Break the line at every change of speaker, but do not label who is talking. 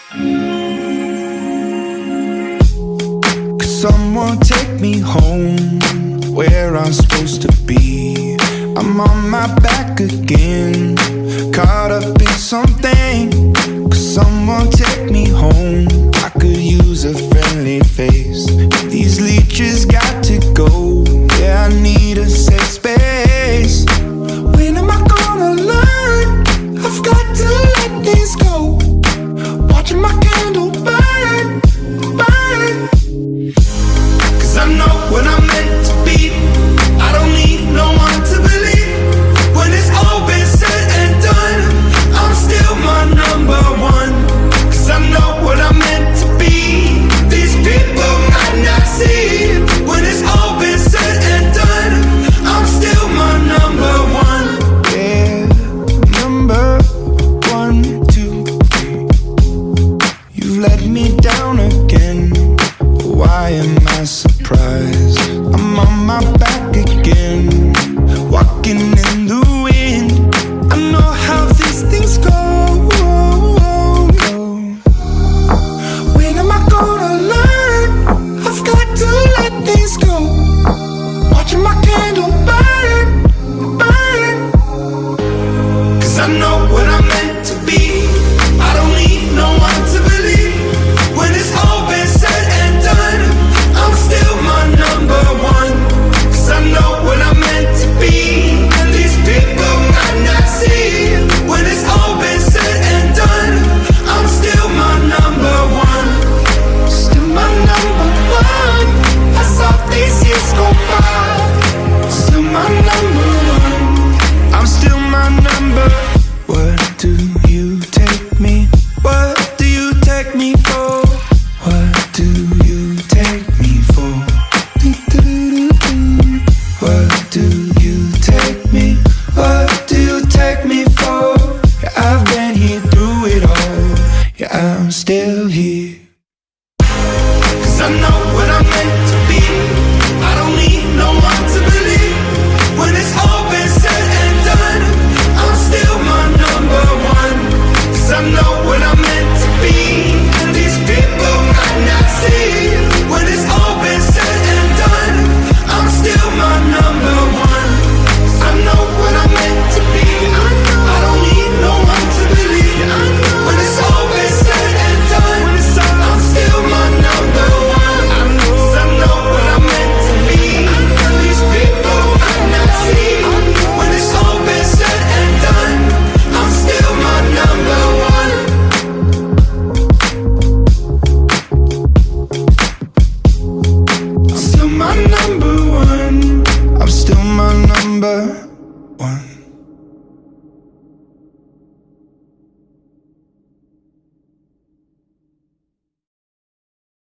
Could someone take me home where I'm supposed to be? I'm on my back again, caught up in something. Could someone take me home? I could use a friendly face. These leeches got to go. Yeah, I need